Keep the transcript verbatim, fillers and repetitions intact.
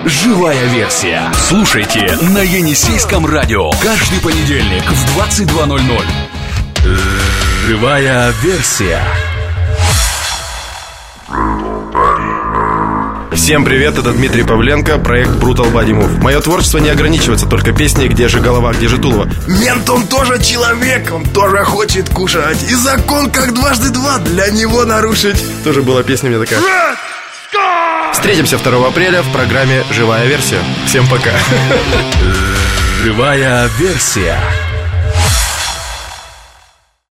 Живая версия. Слушайте на Енисейском радио каждый понедельник в двадцать два ноль ноль. Живая версия. Всем привет, это Дмитрий Павленко, проект Brutal Body Move. Мое творчество не ограничивается только песней «Где же голова, где же Тулова». Мент, он тоже человек, он тоже хочет кушать. И закон как дважды два для него нарушить. Тоже была песня мне такая. Встретимся второго апреля в программе «Живая версия». Всем пока. Живая версия.